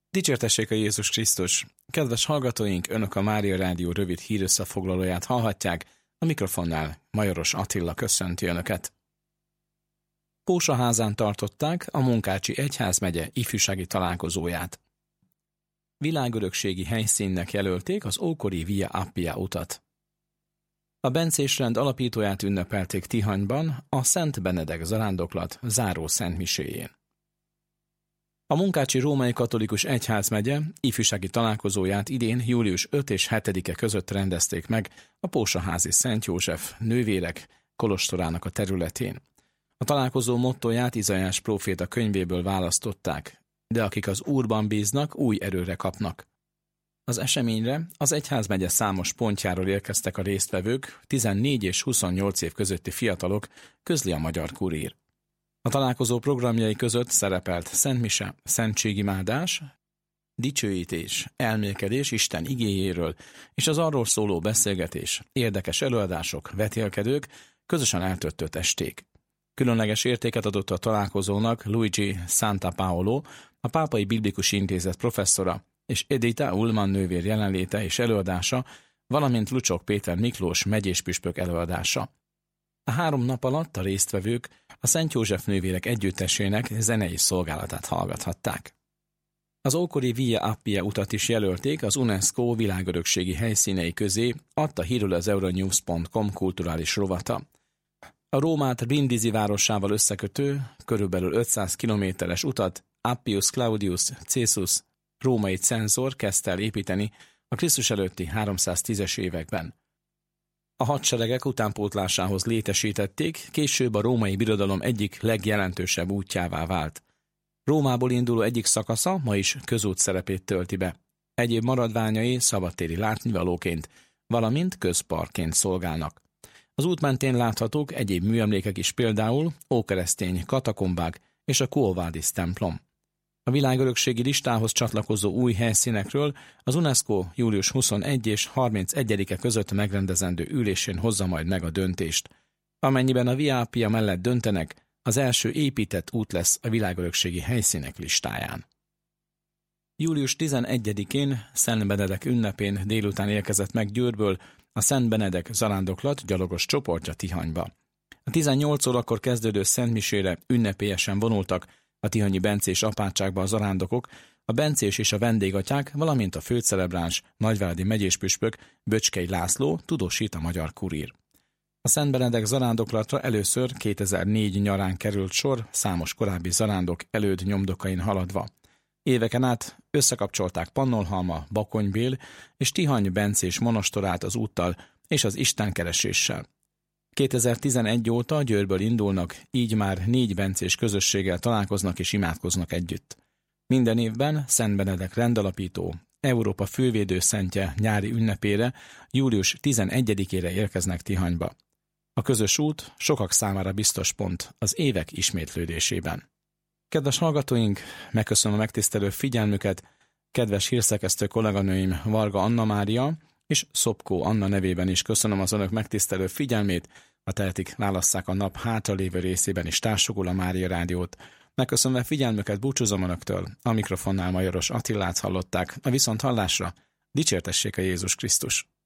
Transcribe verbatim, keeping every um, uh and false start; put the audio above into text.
Dicsértessék a Jézus Krisztus! Kedves hallgatóink, Önök a Mária Rádió rövid hírösszefoglalóját hallhatják, a mikrofonnál Majoros Attila köszönti Önöket. Pósaházán tartották a Munkácsi Egyházmegye ifjúsági találkozóját. Világörökségi helyszínnek jelölték az ókori Via Appia utat. A bencés rend alapítóját ünnepelték Tihanyban a Szent Benedek zarándoklat záró szentmiséjén. A Munkácsi Római Katolikus Egyházmegye ifjúsági találkozóját idén július ötödike és hetedike között rendezték meg a Pósaházi Szent József nővérek kolostorának a területén. A találkozó mottóját Izaiás próféta könyvéből választották, de akik az Úrban bíznak, új erőre kapnak. Az eseményre az egyházmegye számos pontjáról érkeztek a résztvevők, tizennégy és huszonnyolc év közötti fiatalok, közli a Magyar Kurír. A találkozó programjai között szerepelt szentmise, szentségimádás, dicsőítés, elmélkedés Isten igéjéről, és az arról szóló beszélgetés, érdekes előadások, vetélkedők, közösen eltöltött esték. Különleges értéket adott a találkozónak Luigi Santapaolo, a Pápai Biblikus Intézet professzora, és Edita Ullmann nővér jelenléte és előadása, valamint Lucsok Péter Miklós megyéspüspök előadása. A három nap alatt a résztvevők a Szent József nővérek együttesének zenei szolgálatát hallgathatták. Az ókori Via Appia utat is jelölték az UNESCO világörökségi helyszínei közé, adta hírül az euronews pont com kulturális rovata. A Rómát Brindisi városával összekötő, körülbelül ötszáz kilométeres utat Appius Claudius Caesus, római cenzor kezdte el építeni a Krisztus előtti háromszáztízes években. A hadseregek utánpótlásához létesítették, később a római birodalom egyik legjelentősebb útjává vált. Rómából induló egyik szakasza ma is közút szerepét tölti be. Egyéb maradványai szabadtéri látnivalóként, valamint közparkként szolgálnak. Az út mentén láthatók egyéb műemlékek is, például ókeresztény katakombák és a Quo Vadis templom. A világörökségi listához csatlakozó új helyszínekről az UNESCO július huszonegyedike és harmincegyedike között megrendezendő ülésén hozza majd meg a döntést. Amennyiben a Via Appia mellett döntenek, az első épített út lesz a világörökségi helyszínek listáján. július tizenegyedikén Szent Benedek ünnepén délután érkezett meg Győrből a Szent Benedek zarándoklat gyalogos csoportja Tihanyba. A tizennyolc órakor kezdődő szentmisére ünnepélyesen vonultak a tihanyi bencés apátságba a zarándokok, a bencés és a vendégatyák, valamint a főcelebráns nagyváradi megyéspüspök Böcskei László, tudósít a Magyar Kurír. A Szent Benedek zarándoklatra először kétezer-négy nyarán került sor, számos korábbi zarándok előd nyomdokain haladva. Éveken át összekapcsolták Pannonhalma, Bakonybél és Tihany bencés monostorát az úttal és az istenkereséssel. kétezer-tizenegy óta Győrből indulnak, így már négy bencés közösséggel találkoznak és imádkoznak együtt. Minden évben Szent Benedek rendalapító, Európa fővédőszentje nyári ünnepére, július tizenegyedikére érkeznek Tihanyba. A közös út sokak számára biztos pont az évek ismétlődésében. Kedves hallgatóink, megköszönöm a megtisztelő figyelmüket, kedves hírszerkesztő kolléganőim Varga Anna Mária és Szopkó Anna nevében is köszönöm az önök megtisztelő figyelmét, ha tehetik, válasszák a nap hátralévő részében is társogul a Mária Rádiót. Megköszönve figyelmüket búcsúzom önöktől, a mikrofonnál Majoros Attilát hallották, a viszonthallásra dicsértessék a Jézus Krisztus!